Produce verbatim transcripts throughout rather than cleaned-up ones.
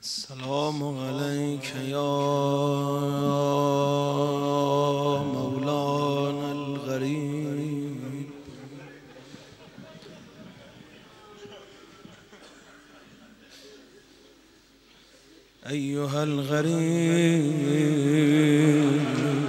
السلام عليك يا مولانا الغريب أيها الغريب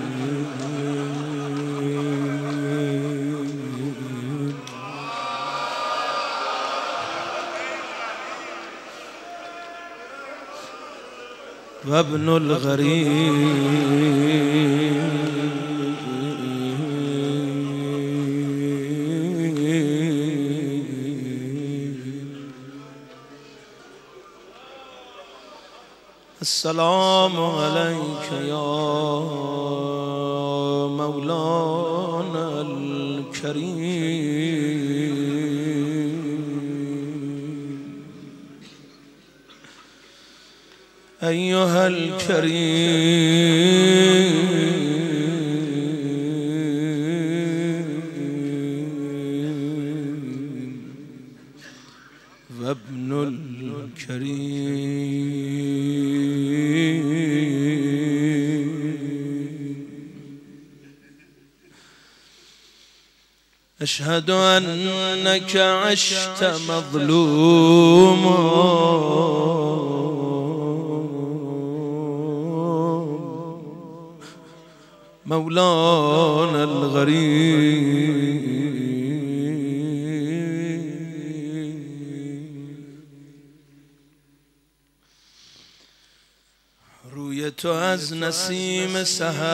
وابن الغريب السلام عليك يا مولانا الكريم أيها الكريم وابن الكريم أشهد أنك عشت مظلوما مولانا الغريب روی تو از نسیم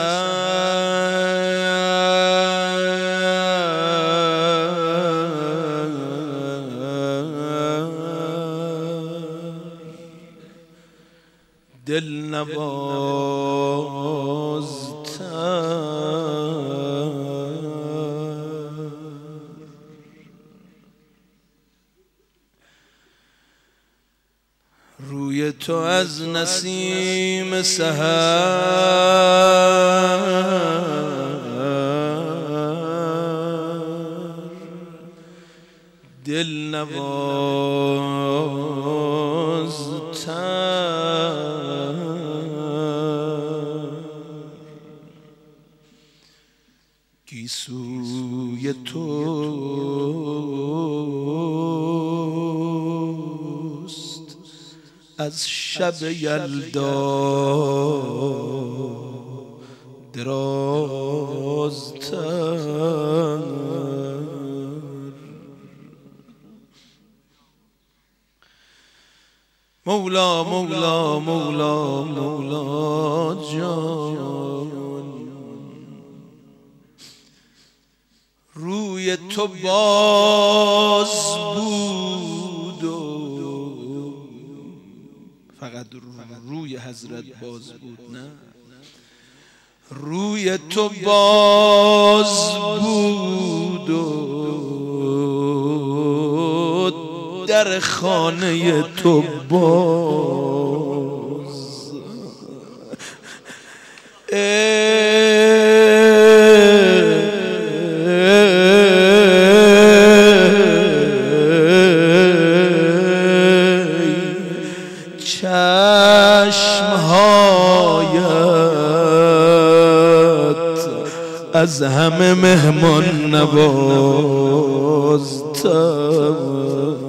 سحر دل نواز روی تو از نسیم سحر دل نوازتر گیسوی توست از شب یلدا درازتر مولا مولا مولا مولا جان روی تو باز بود و فقط روی حضرت باز بود نه روی تو باز بود و در خانه تو باز چشمهایت از همه مهمان نوازتر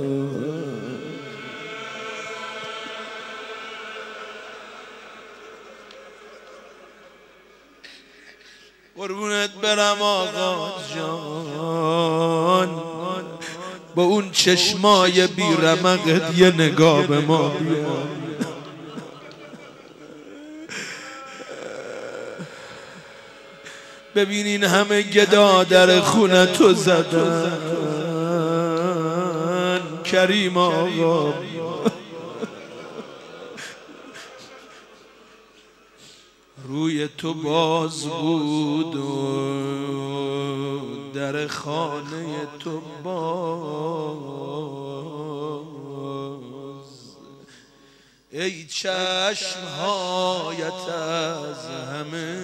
قربونت برم آقا جان با اون چشمای بی رمقت یه نگاه به ما بیا ببینین همه گدا در خونه تو زدن کریم آقا روی تو باز بود و در خانه تو باز ای چشمهایت از همه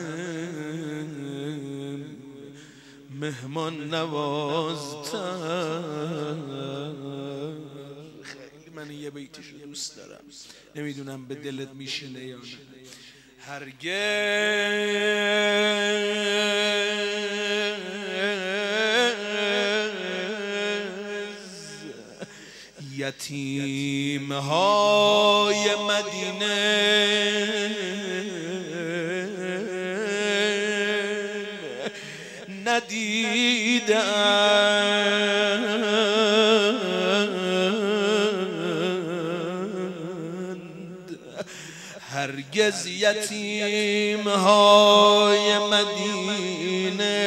مهمان نوازتر من یه بیتش رو دوست دارم، نمیدونم به دلت میشینه یا نه. هرگز یتیم های مدینه ندیدند، هرگز یتیم های مدینه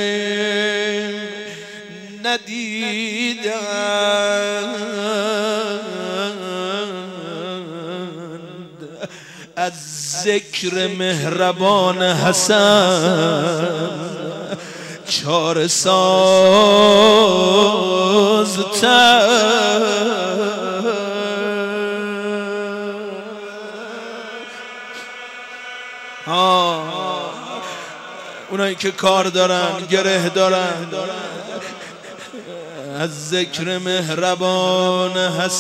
ندیدند، از ذکر مهربان حسن چاره سازتر. اونایی که کار دارن، گره دارن، از ذکر مهربان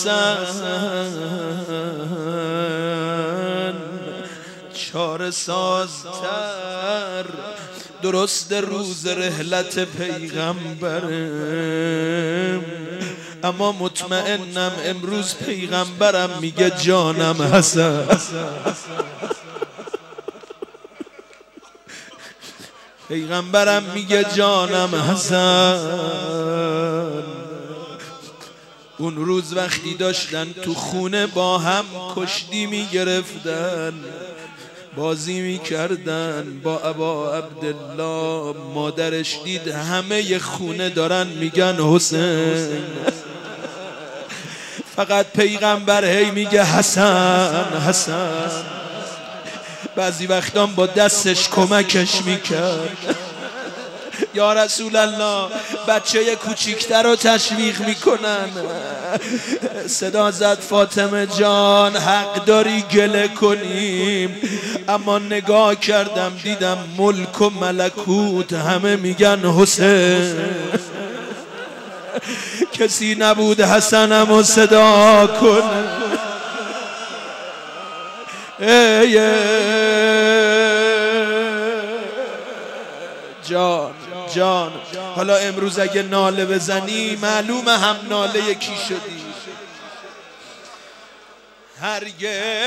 حسن چاره سازتر. درست روز رحلت پیغمبرم، اما مطمئنم امروز پیغمبرم میگه جانم حسن. پیغمبرم میگه جانم حسن. اون روز وقتی داشتن تو خونه با هم کشتی میگرفتن، بازی میکردن با ابا عبدالله، مادرش دید همه خونه دارن میگن حسین، فقط پیغمبر هی میگه حسن حسن. بعضی وقتام با دستش کمکش میکرد. یا رسول الله، بچه کوچیکتر رو تشویق میکنن، صدا زد فاطمه جان حق داری گله کنیم، اما نگاه کردم دیدم ملک و ملکوت همه میگن حسین. کسی نبود حسنم و صدا کنه. ای جان جان، حالا امروز اگه ناله بزنی معلومه هم ناله کی شدی. هرگز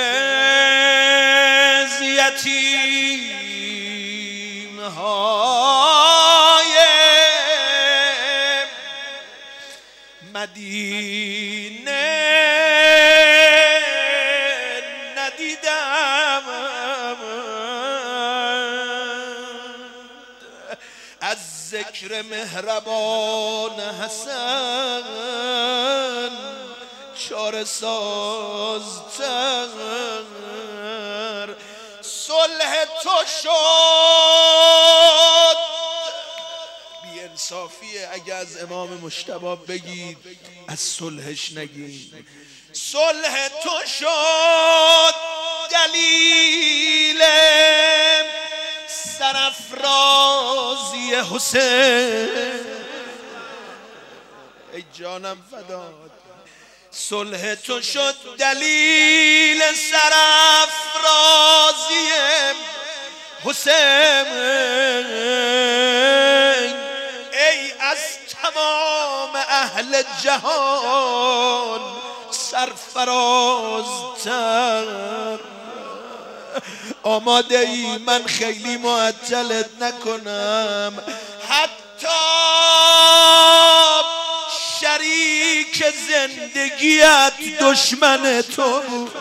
یتیم های مدینه ندیدم، از ذکر مهربان حسن چاره سازتر. صلح تو شد، بی انصافیه اگه از امام مجتبی بگید از صلحش نگید. صلح تو شد دلیل سرافرازی حسین. ای جانم فدات، صلح تو شد دلیل سرافرازی حسین. ای از تمام اهل جهان سرفرازتر. آماده ای من خیلی معطلت نکنم، حتی شریک زندگیت دشمن تو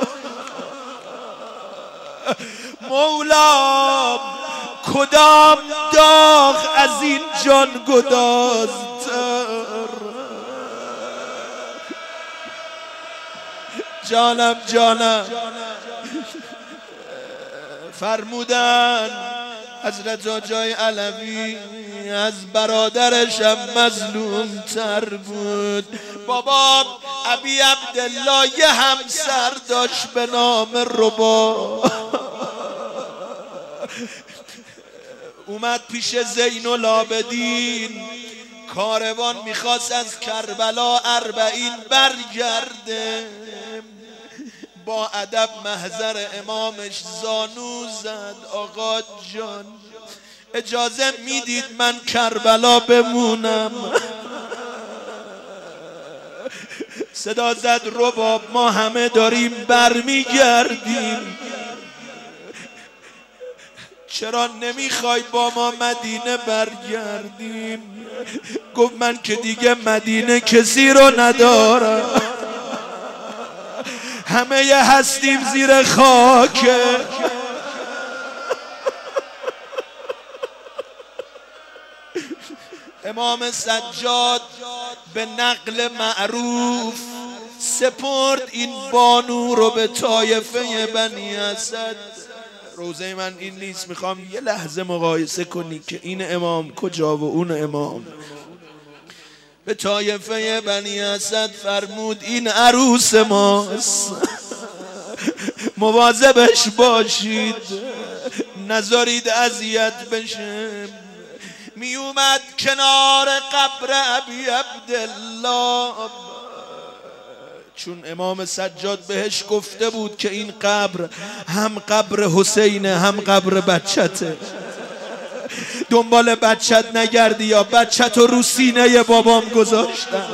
مولا، کدام داغ از این جان گدازتر. جانم جانم فرمودن حضرت آجای علوی از برادرشم مظلوم تر بود. بابا ابی عبدالله یه همسر داشت به نام ربا، اومد پیش زین العابدین، کاروان میخواست از کربلا اربعین برگرده. با ادب محضر امامش زانو زد. آقا جان اجازه میدید من کربلا بمونم؟ صدا زد رباب ما همه داریم برمیگردیم، چرا نمیخوای با ما مدینه برگردیم؟ گفت من که دیگه مدینه کسی رو ندارم، همه یه هستیم زیر خاکه. امام سجاد به نقل معروف سپرد این بانو رو به طایفه بنی اسد. روزه من این نیست، میخوام یه لحظه مقایسه کنی که این امام کجا و اون امام. به طایفه بنی اسد فرمود این عروس ماست، مواظبش باشید، نذارید اذیت بشه. می اومد کنار قبر ابی عبدالله، چون امام سجاد بهش گفته بود که این قبر هم قبر حسینه هم قبر بچته، دنبال بچت نگردی یا بچت رو سینه بابام گذاشتم.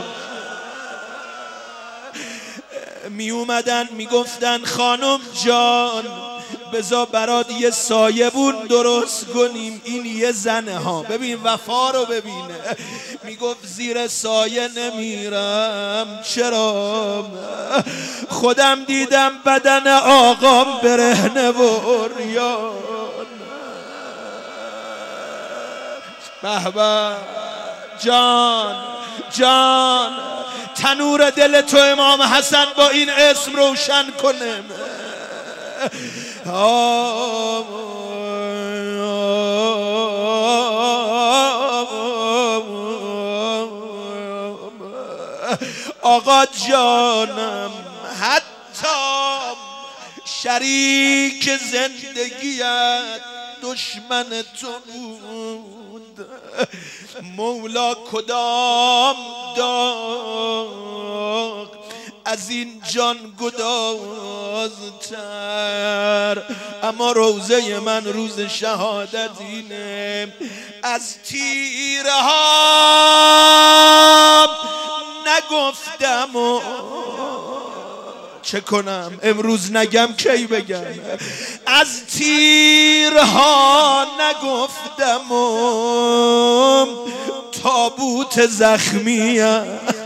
می اومدن می گفتن خانم جان بذار برات یه سایبون درست کنیم، این یه زنه ها، ببین وفا رو ببینه. میگفت زیر سایه نمیرم. چرا؟ خودم دیدم بدن آقام برهنه و عریان. بهبه جان جان تنور دل تو امام حسن با این اسم روشن کنه. آقا جانم حتی شریک زندگیت دشمن تو بود، مولا کدام داغ از این جان گدازتر. اما روزه من روز شهادت اینه، از تیرها نگفتم و چه کنم امروز نگم کی بگم. از تیرها نگفتم و تابوت زخمیم